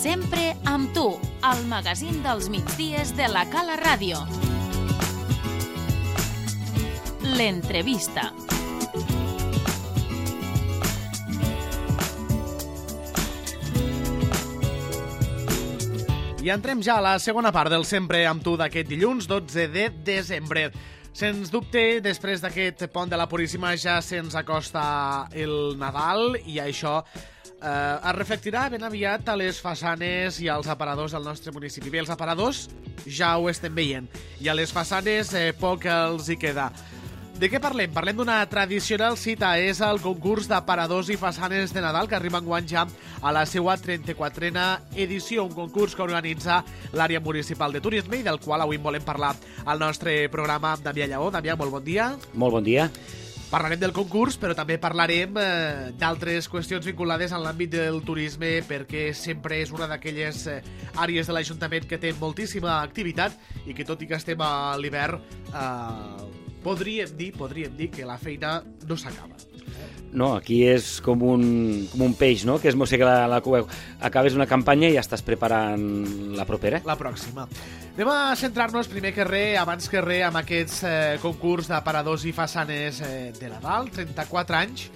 Sempre amb tu, al magazín dels migdies de la Cala Ràdio. L'entrevista. I entrem ja a la segona part del Sempre amb tu d'aquest dilluns 12 de desembre. Sens dubte, després d'aquest pont de la Puríssima ja se'ns acosta el Nadal i això es reflectirà ben aviat a les façanes i als aparadors del nostre municipi. Bé, els aparadors ja ho estem veient i a les façanes poc els hi queda. De què parlem? Parlem d'una tradicional cita, és el concurs d'aparadors i façanes de Nadal que arriba enguany ja a la seva 34a edició, un concurs que organitza l'àrea municipal de turisme i del qual avui volem parlar al nostre programa amb Damià Lleó. Damià, molt bon dia. Molt bon dia. Parlarem del concurs, però també parlarem d'altres qüestions vinculades a l'àmbit del turisme, perquè sempre és una d'aquelles àrees de l'Ajuntament que té moltíssima activitat i que, tot i que estem a l'hivern, podríem dir que la feina no s'acaba. No, aquí és com un peix, no? Que es mossega la cua. Acabes una campanya i ja estàs preparant la propera. La pròxima. Anem a centrar-nos primer que res, abans que res, amb aquests concurs d'aparadors i façanes de Nadal, 34 anys.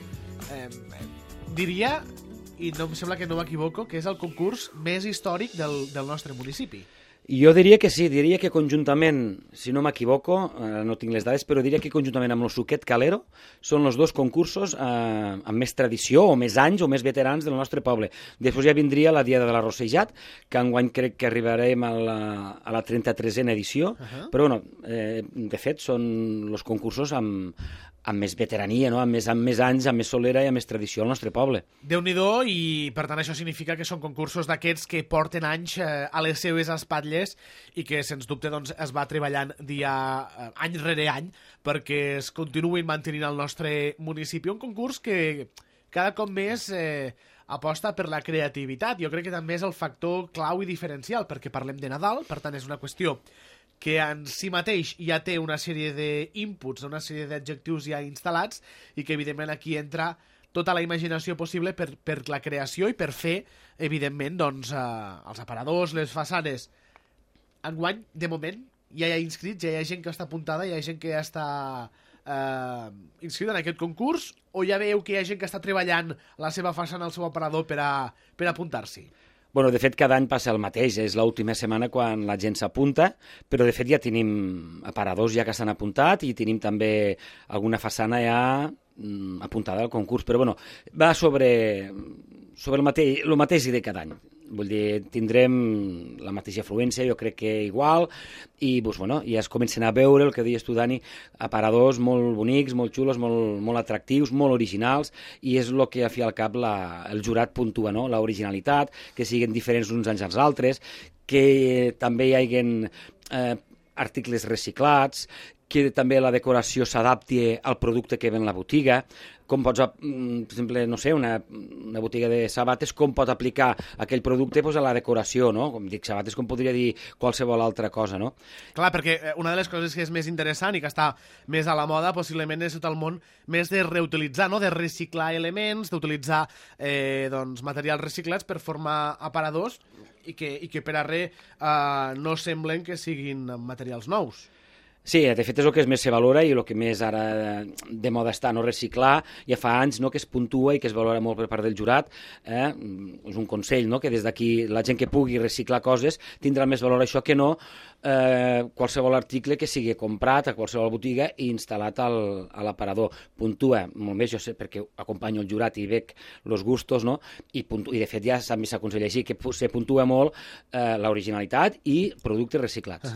Diria, i no em sembla que no m'equivoco, que és el concurs més històric del nostre municipi. Jo diria que sí, diria que conjuntament, si no m'equivoco, no tinc les dades, però diria que conjuntament amb el Suquet Calero són els dos concursos amb més tradició o més anys o més veterans del nostre poble. Després ja vindria la Diada de la Rossejat, que enguany crec que arribarem a la 33a edició, però bueno, de fet són els concursos amb més veterania, no? amb més anys, amb més solera i amb més tradició al nostre poble. Déu-n'hi-do, i per tant això significa que són concursos d'aquests que porten anys a les seves espatlles i que sens dubte doncs, es va treballant any rere any perquè es continuïn mantenint al nostre municipi. Un concurs que cada cop més aposta per la creativitat. Jo crec que també és el factor clau i diferencial, perquè parlem de Nadal, per tant és una qüestió que en si mateix ja té una sèrie d'inputs, una sèrie d'adjectius ja instal·lats i que evidentment aquí entra tota la imaginació possible per la creació i per fer, evidentment, doncs, els aparadors, les façanes. Enguany, de moment, ja hi ha inscrits, ja hi ha gent que està apuntada, hi ha gent que ja està inscrita en aquest concurs, o ja veieu que hi ha gent que està treballant la seva façana, el seu aparador per apuntar-s'hi? Bueno, de fet, cada any passa el mateix. És l'última setmana quan la gent s'apunta, però de fet ja tenim aparadors ja que s'han apuntat i tenim també alguna façana ja apuntada al concurs. Però bueno, va sobre el mateix de cada any. Vull dir, tindrem la mateixa afluència, jo crec que igual, i doncs, bueno, ja es comencen a veure, el que deies tu, Dani, aparadors molt bonics, molt xulos, molt atractius, molt originals, i és el que, a fi al cap, el jurat puntua, no? L'originalitat, que siguin diferents uns anys als altres, que també hi hagin articles reciclats, que també la decoració s'adapti al producte que ven la botiga, com pots, per exemple, no sé, una botiga de sabates, com pot aplicar aquell producte doncs, a la decoració, no? Com dic sabates, com podria dir qualsevol altra cosa, no? Clar, perquè una de les coses que és més interessant i que està més a la moda, possiblement és tot el món més de reutilitzar, no? De reciclar elements, d'utilitzar doncs, materials reciclats per formar aparadors i que per a res no semblen que siguin materials nous. Sí, de fet és el que més se valora i el que més ara de moda està, no? Reciclar. Ja fa anys, no?, que es puntua i que es valora molt per part del jurat. És un consell, no?, que des d'aquí la gent que pugui reciclar coses tindrà més valor això que no qualsevol article que sigui comprat a qualsevol botiga i instal·lat a l'aparador. Puntua molt més, jo sé, perquè acompanyo el jurat i veig els gustos, no?, i de fet ja també s'aconsella així, que se puntua molt l'originalitat i productes reciclats.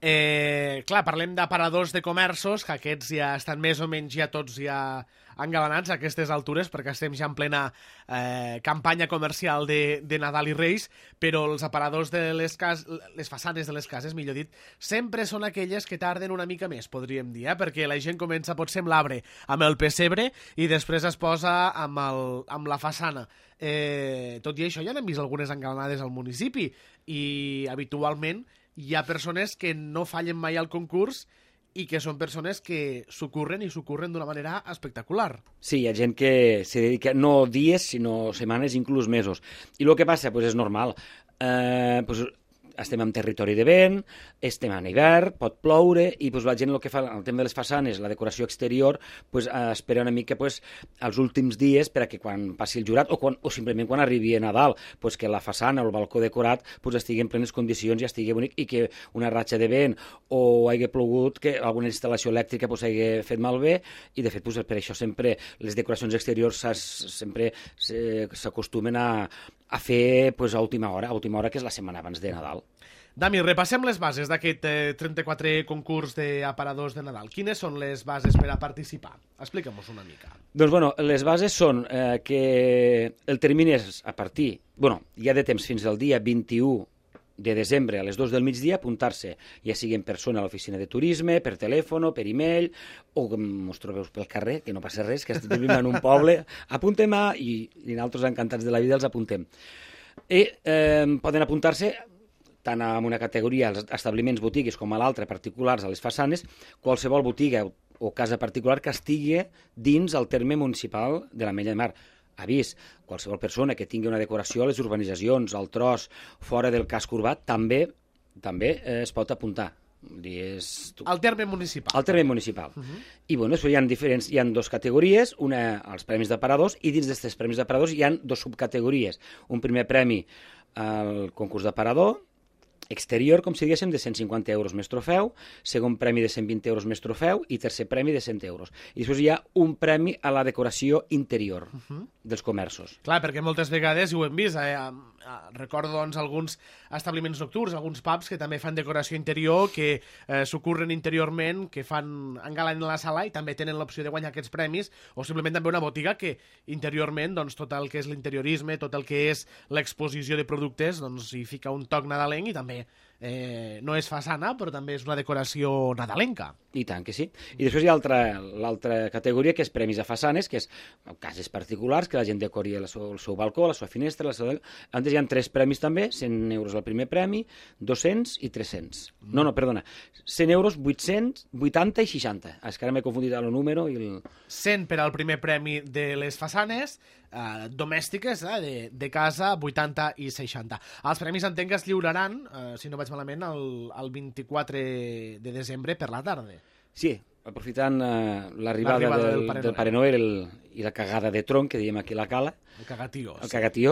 Clar, parlem d'aparadors de comerços, que aquests ja estan més o menys ja tots ja engalanats a aquestes altures, perquè estem ja en plena campanya comercial de Nadal i Reis, però els aparadors de les façanes de les cases, millor dit, sempre són aquelles que tarden una mica més, podríem dir, perquè la gent comença potser amb l'arbre, amb el pessebre, i després es posa amb la façana. Tot i això, ja n'hem vist algunes engalanades al municipi, i habitualment hi ha persones que no fallen mai al concurs i que són persones que s'ho curren d'una manera espectacular. Sí, hi ha gent que se dedica no dies, sinó setmanes, inclús mesos. I el que passa, doncs és normal. Doncs, estem en territori de vent, estem en hivern, pot ploure, i la gent el que fa el tema de les façanes, la decoració exterior, espera una mica els últims dies per a que quan passi el jurat o simplement quan arribi a Nadal, que la façana o el balcó decorat estigui en plenes condicions i estigui bonic, i que una ratxa de vent o hagi plogut, que alguna instal·lació elèctrica hagi fet malbé, i de fet per això sempre les decoracions exteriors sempre s'acostumen a fer a última hora, que és la setmana abans de Nadal. Dami, repassem les bases d'aquest 34 concurs d'aparadors de Nadal. Quines són les bases per a participar? Explica'm-nos una mica. Doncs, les bases són que el termini és a partir... hi ha de temps fins al dia 21 de desembre a les 2 del migdia apuntar-se, ja sigui en persona a l'oficina de turisme, per telèfon, per e-mail, o que mos trobeu pel carrer, que no passa res, que vivim en un poble, apuntem i nosaltres encantats de la vida els apuntem. I poden apuntar-se tant en una categoria als establiments botigues com a l'altra particulars a les façanes, qualsevol botiga o casa particular que estigui dins el terme municipal de l'Ametlla de Mar. Avís, qualsevol persona que tingui una decoració a les urbanitzacions, al tros, fora del casc urbà, també es pot apuntar. Al terme municipal. Al terme municipal. I després hi ha dues categories, una als premis d'aparadors, i dins d'aquests premis d'aparadors hi ha dues subcategories. Un primer premi al concurs d'aparador, exterior, com si diguéssim, de 150 euros més trofeu, segon premi de 120 euros més trofeu i tercer premi de 100 euros. I després hi ha un premi a la decoració interior dels comerços. Clar, perquè moltes vegades ho hem vist, recordo alguns establiments nocturns, alguns pubs que també fan decoració interior, que s'ocorren interiorment, que engalanen la sala i també tenen l'opció de guanyar aquests premis, o simplement també una botiga que interiorment, tot el que és l'interiorisme, tot el que és l'exposició de productes, hi fica un toc nadalenc i també no és façana, però també és una decoració nadalenca. I tant que sí. I després hi ha l'altra categoria, que és premis a façanes, que és cases particulars, que la gent decori el seu balcó, la seva finestra, Antes hi ha 3 premis també, 100 euros el primer premi, 200 i 300. No, perdona, 100 euros, 800, 80 i 60. És que ara m'he confundit el número i 100 per al primer premi de les façanes, domèstiques, de casa, 80 i 60. Els premis entenc que es lliuraran, si no vaig malament, el 24 de desembre per la tarda. Sí, aprofitant l'arribada del Pare Noel i la cagada de tronc, que diem aquí a la Cala. El cagatió. El cagatió.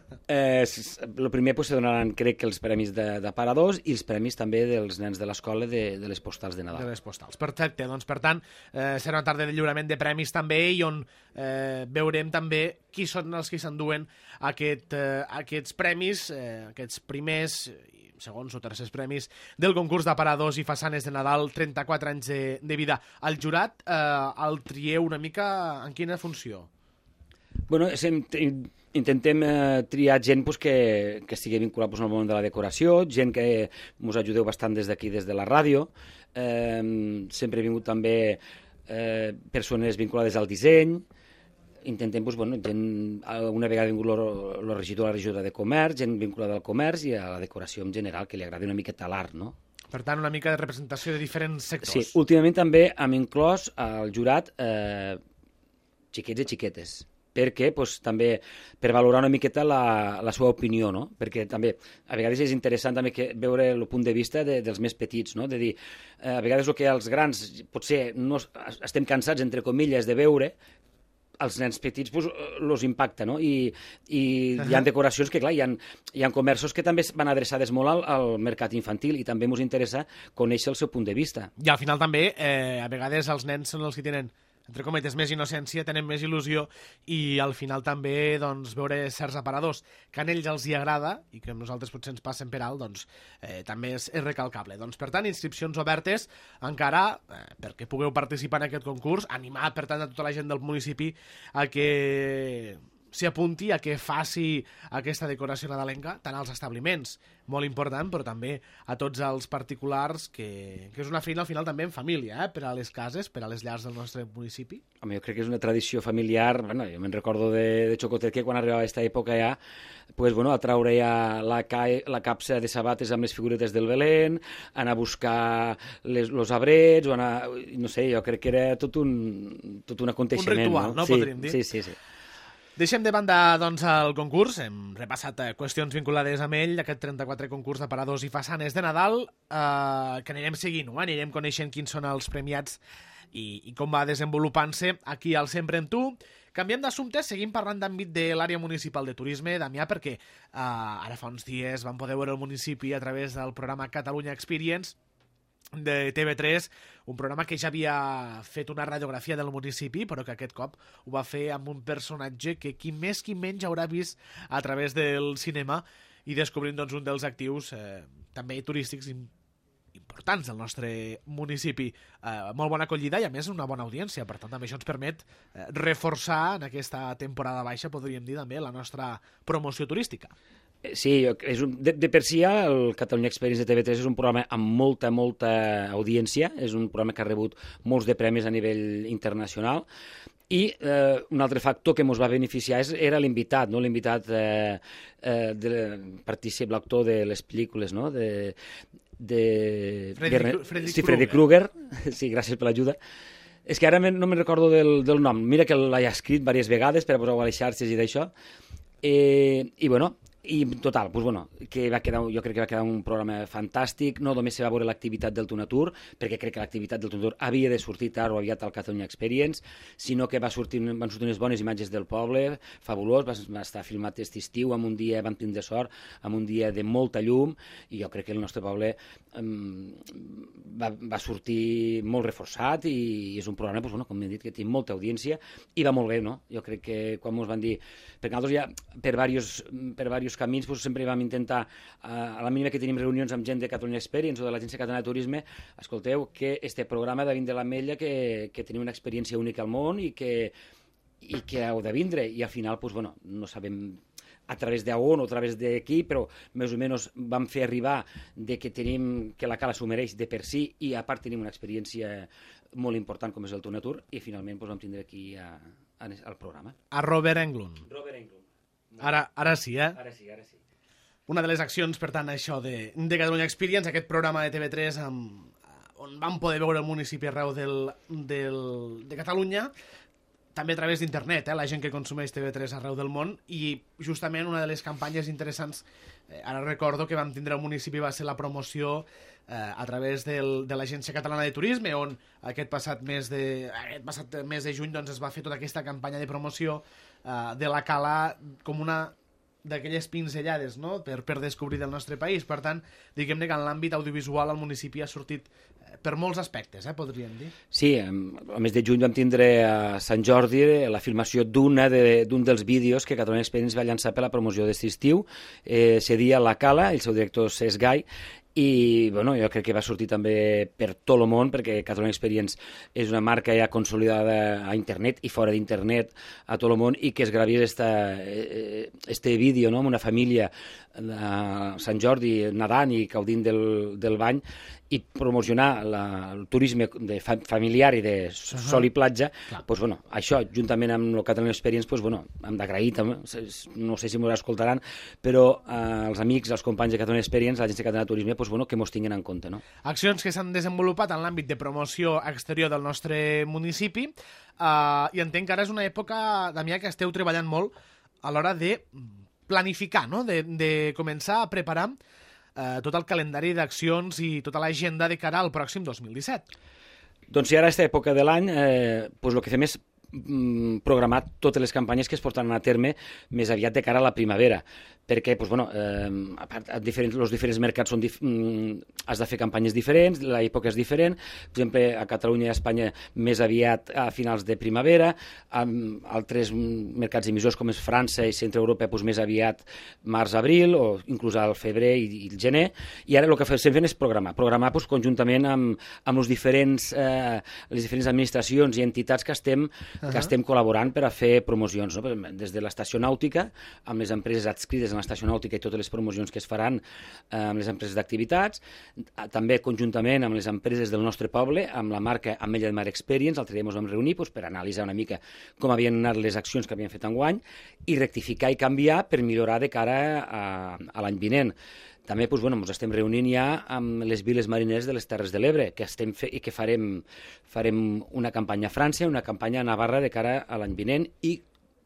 El primer se donaran, crec, que els premis d'aparadors i els premis també dels nens de l'escola de les postals de Nadal. De les postals. Perfecte. Doncs, per tant, serà una tarda de lliurament de premis també i on veurem també qui són els que s'enduen aquests premis, aquests primers segons o tercers premis del concurs d'aparadors i façanes de Nadal, 34 anys de vida. El jurat el trieu una mica en quina funció? Intentem triar gent que estigui vinculat al món de la decoració, gent que ens ajudeu bastant des d'aquí, des de la ràdio. Sempre he vingut també persones vinculades al disseny. Intentem, una vegada ha vingut el regidor a la regió de comerç, gent vinculada al comerç i a la decoració en general, que li agradi una miqueta l'art, no? Per tant, una mica de representació de diferents sectors. Sí, últimament també hem inclòs al jurat xiquets i xiquetes, perquè també per valorar una miqueta la seva opinió, no? Perquè també a vegades és interessant també veure el punt de vista dels més petits, no? De dir, a vegades el que els grans potser no estem cansats, entre comilles, de veure, els nens petits els impacta, no? I hi ha decoracions que, clar, hi ha comerços que també van adreçades molt al mercat infantil i també ens interessa conèixer el seu punt de vista. I al final també, a vegades els nens són els que tenen, entre cometes, més innocència, tenen més il·lusió i al final també veure certs aparadors que a ells els hi agrada i que a nosaltres potser ens passen per alt, també és recalcable. Per tant, inscripcions obertes encara perquè pugueu participar en aquest concurs, animar per tant a tota la gent del municipi a que s'hi apunti, a que faci aquesta decoració nadalenca, tant als establiments, molt important, però també a tots els particulars, que és una feina al final també en família, per a les cases, per a les llars del nostre municipi. Home, jo crec que és una tradició familiar, jo me'n recordo de xocotet que quan arribava a aquesta època ja, a traure ja la capsa de sabates amb les figuretes del Belén, anar a buscar els abrets, no sé, jo crec que era tot un aconteixement. Un ritual, no? Podríem dir. Sí. Deixem de banda, doncs, el concurs. Hem repassat qüestions vinculades amb ell, aquest 34 concurs d'aparadors i façanes de Nadal, que anirem seguint, anirem coneixent quins són els premiats i com va desenvolupant-se aquí al Sempre amb tu. Canviem d'assumpte, seguim parlant d'àmbit de l'àrea municipal de turisme, Damià, perquè ara fa uns dies vam poder veure el municipi a través del programa Catalunya Experience de TV3, un programa que ja havia fet una radiografia del municipi, però que aquest cop ho va fer amb un personatge que qui més qui menys haurà vist a través del cinema i descobrint doncs, un dels actius també turístics importants del nostre municipi. Molt bona acollida i a més una bona audiència, per tant també això ens permet reforçar en aquesta temporada baixa, podríem dir també, la nostra promoció turística. Sí, de per si ja el Catalunya Experience de TV3 és un programa amb molta audiència, és un programa que ha rebut molts de premis a nivell internacional i un altre factor que ens va beneficiar era l'invitat, no? L'invitat partícip, l'actor de les pel·lícules, no? Freddy Krueger. Sí, gràcies per l'ajuda. És que ara no me'n recordo del nom. Mira que l'he escrit diverses vegades per a posar-ho a les xarxes i d'això. I bueno, i total, doncs, bueno, jo crec que va quedar un programa fantàstic. No només se va veure l'activitat del Tunatur, perquè crec que l'activitat del Tunatur havia de sortir tard o aviat al Catalunya Experience, sinó que van sortir unes bones imatges del poble, fabulós, va estar filmat aquest estiu, vam tindre sort, amb un dia de molta llum, i jo crec que el nostre poble va sortir molt reforçat i és un programa, doncs, bueno, com he dit, que té molta audiència i va molt bé, no? Jo crec que quan ens van dir, perquè nosaltres ja per diversos camins doncs, sempre vam intentar, a la mínima que tenim reunions amb gent de Catalunya Experience o de l'Agència Catalana de Turisme, escolteu, que este programa ha de vindre a l'Ametlla, que tenim una experiència única al món i que heu de vindre, i al final, doncs, bueno, no sabem a través d'on o a través de qui, però més o menys vam fer arribar de que la Cala s'ho mereix de per si i a part tenim una experiència molt important com és el Tunatur i finalment doncs, vam tindre aquí al programa. A Robert Englund. Ara sí, eh? Ara sí. Una de les accions, per tant, això de Catalunya Experience, aquest programa de TV3 on vam poder veure el municipi arreu de Catalunya, també a través d'internet, la gent que consumeix TV3 arreu del món, i justament una de les campanyes interessants, ara recordo que vam tindre al municipi, va ser la promoció a través de l'Agència Catalana de Turisme, on aquest passat mes de juny doncs, es va fer tota aquesta campanya de promoció de la Cala com una d'aquelles pinzellades, no?, per descobrir del nostre país. Per tant, diguem-ne que en l'àmbit audiovisual el municipi ha sortit per molts aspectes, podríem dir. Sí, al mes de juny vam tindre a Sant Jordi la filmació d'un dels vídeos que Catalunya Experience va llançar per la promoció d'aquest estiu. Seria La Cala, el seu director Cesc Gai, i bueno, jo crec que va sortir també per tot el món, perquè Catalunya Experience és una marca ja consolidada a internet i fora d'internet a tot el món, i que es gravés este vídeo, no?, amb una família a Sant Jordi nedant i gaudint del bany, i promocionar el turisme familiar i de sol i platja, doncs, bueno, això, juntament amb el Catalunya Experience, doncs, bueno, hem d'agrair també, no sé si m'ho escoltaran, però els amics, els companys de Catalunya Experience, l'Agència Catalana de Turisme, doncs, bueno, que mos tinguin en compte, no? Accions que s'han desenvolupat en l'àmbit de promoció exterior del nostre municipi, i entenc que ara és una època, Damià, que esteu treballant molt a l'hora de planificar, no?, de començar a preparar tot el calendari d'accions i tota l'agenda de cara al pròxim 2017. Doncs si ara a aquesta època de l'any el que fem és programar totes les campanyes que es portaran a terme més aviat de cara a la primavera, perquè a part, els diferents mercats has de fer campanyes diferents, l'època és diferent. Per exemple, a Catalunya i a Espanya més aviat a finals de primavera, amb altres mercats emissors com és França i Centre Europa més aviat març-abril o inclús al febrer i el gener, i ara el que estem fent és programar conjuntament amb les diferents administracions i entitats que estem col·laborant per a fer promocions, no? Des de l'estació nàutica, amb les empreses adscrites en l'estació nàutica i totes les promocions que es faran amb les empreses d'activitats, també conjuntament amb les empreses del nostre poble, amb la marca Ametlla de Mar Experience. L'altre dia ens vam reunir per analitzar una mica com havien anat les accions que havien fet enguany i rectificar i canviar per millorar de cara a l'any vinent. També ens estem reunint ja amb les viles marineres de les Terres de l'Ebre, i que farem una campanya a França, una campanya a Navarra de cara a l'any vinent, i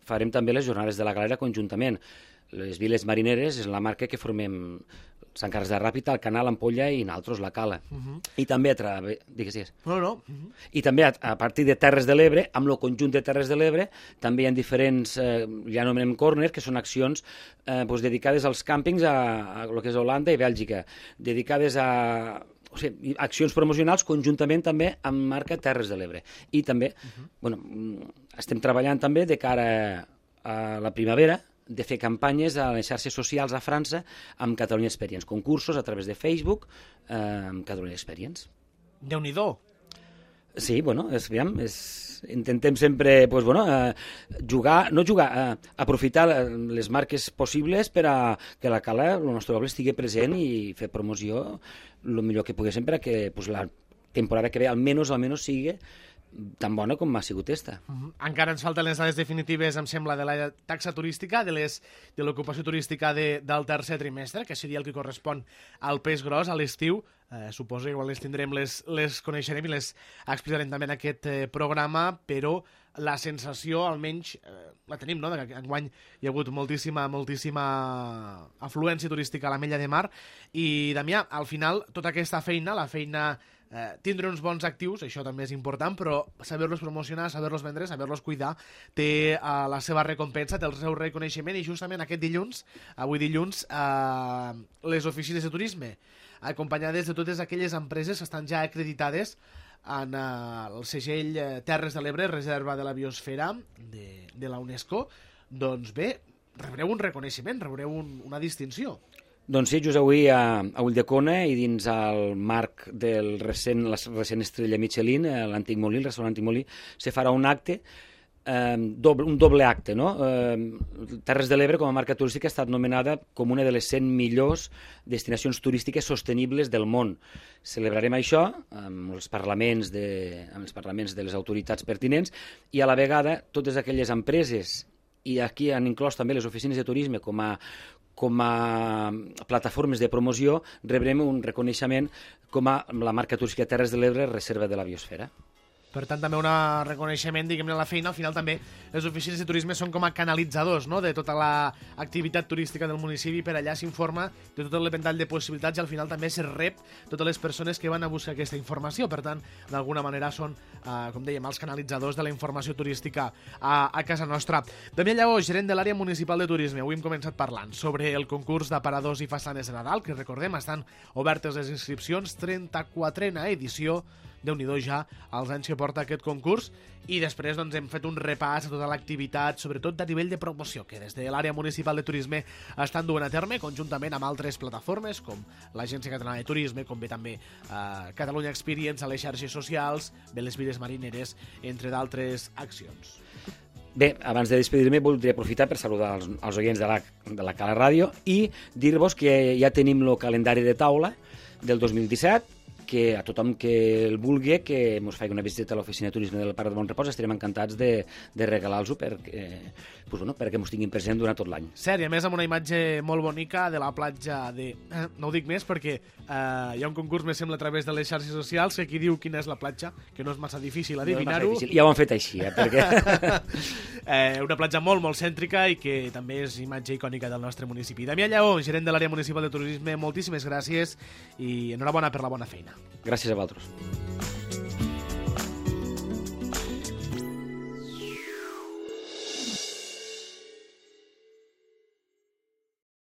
farem també les jornades de la galera conjuntament. Les Viles Marineres és la marca que formem Sant Carles de Ràpita, el Canal, Ampolla i nosaltres, la Cala. I també digues. No. I també a partir de Terres de l'Ebre, amb el conjunt de Terres de l'Ebre, també hi ha diferents, ja anomenem corner, que són accions dedicades als càmpings a lo que és Holanda i Bèlgica, dedicades a accions promocionals conjuntament també amb marca Terres de l'Ebre. I també, estem treballant també de cara a la primavera, de fer campanyes a les xarxes socials a França amb Catalunya Experience, concursos a través de Facebook amb Catalunya Experience. Déu-n'hi-do. Sí, intentem sempre aprofitar les marques possibles per a que la Cala, el nostre poble, estigui present i fer promoció el millor que poguéssim per a que la temporada que ve almenys sigui tan bona com ha sigut esta. Encara ens falten les dades definitives, em sembla, de la taxa turística, de l'ocupació turística del tercer trimestre, que seria el que correspon al pes gros, a l'estiu. Suposo que igual les tindrem, les coneixerem i les explicarem també en aquest programa, però la sensació, almenys, la tenim, no?, que enguany hi ha hagut moltíssima afluència turística a l'Ametlla de Mar. I, Damià, al final, tota aquesta feina, la feina tindre uns bons actius, això també és important, però saber-los promocionar, saber-los vendre, saber-los cuidar, té la seva recompensa, té el seu reconeixement, i justament aquest dilluns, avui dilluns, les oficines de turisme, acompanyades de totes aquelles empreses que estan ja acreditades en el segell Terres de l'Ebre, reserva de la biosfera de la UNESCO, doncs bé, rebreu un reconeixement, rebreu una distinció. Doncs sí, just avui a Ulldecona i dins el marc de la recent estrella Michelin, l'Antic Molí, el restaurant Antic Molí, se farà un acte, un doble acte, no? Terres de l'Ebre, com a marca turística, ha estat nomenada com una de les 100 millors destinacions turístiques sostenibles del món. Celebrarem això amb els parlaments de les autoritats pertinents i a la vegada totes aquelles empreses, i aquí han inclòs també les oficines de turisme com a plataformes de promoció, rebrem un reconeixement com a la marca turística Terres de l'Ebre, reserva de la biosfera. Per tant, també un reconeixement, diguem-ne, a la feina. Al final també les oficines de turisme són com a canalitzadors, no?, de tota l'activitat turística del municipi. Per allà s'informa de tot el ventall de possibilitats i al final també se rep totes les persones que van a buscar aquesta informació. Per tant, d'alguna manera són, com dèiem, els canalitzadors de la informació turística a casa nostra. Damià Lleó, gerent de l'àrea municipal de turisme. Avui hem començat parlant sobre el concurs d'aparadors i façanes de Nadal, que recordem, estan obertes les inscripcions, 34a edició. Déu-n'hi-do ja els anys que porta aquest concurs, i després doncs, hem fet un repàs a tota l'activitat, sobretot a nivell de promoció, que des de l'àrea municipal de turisme estan duent a terme conjuntament amb altres plataformes com l'Agència Catalana de Turisme, com bé també Catalunya Experience a les xarxes socials, bé les Viles Marineres, entre d'altres accions. Bé, abans de despedir-me voldria aprofitar per saludar els oients de la Cala Ràdio i dir-vos que ja tenim el calendari de taula del 2017, que a tothom que el vulgui, que ens faci una visita a l'oficina de turisme del Parc de Bon Repòs, estarem encantats de regalar-los-ho perquè ens tinguin present durant tot l'any. Cert, i a més amb una imatge molt bonica de la platja de... No ho dic més perquè hi ha un concurs, me sembla, a través de les xarxes socials, que aquí diu quina és la platja, que no és massa difícil adivinar-ho. Ja ho han fet així, perquè... Una platja molt, molt cèntrica i que també és imatge icònica del nostre municipi. Damià Lleó, gerent de l'àrea municipal de turisme, moltíssimes gràcies i enhorabona per la bona feina. Gràcies a vosaltres.